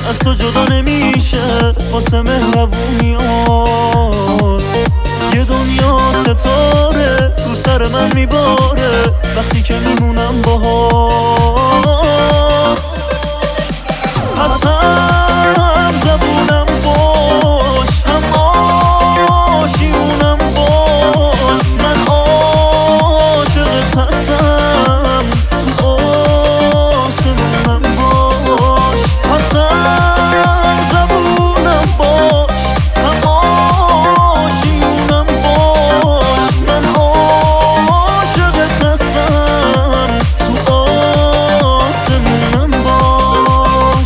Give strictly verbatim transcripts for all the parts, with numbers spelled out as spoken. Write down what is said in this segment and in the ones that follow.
از تو جدا نمیشه واسه مهربونیات. یه دنیا ستاره رو سر من میباره وقتی که میمونم باهات. پس هم زبونم باش، هم آشیونم باش، من عاشقت هستم تو آسمونم باش. پس هم زبونم باش، هم آشیونم باش، من عاشقت هستم تو آسمونم باش.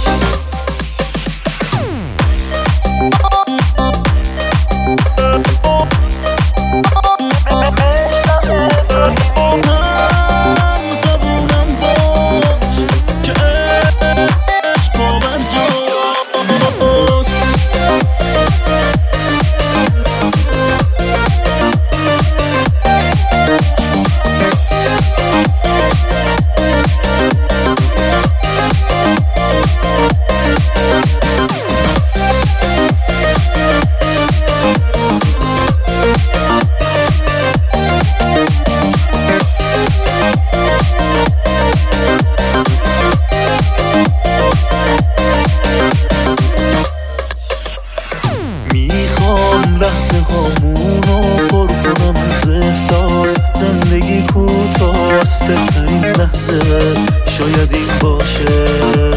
لحظه هامونو پر کنم از احساس. زندگی کوتاست، بهترین لحظه شاید این باشه.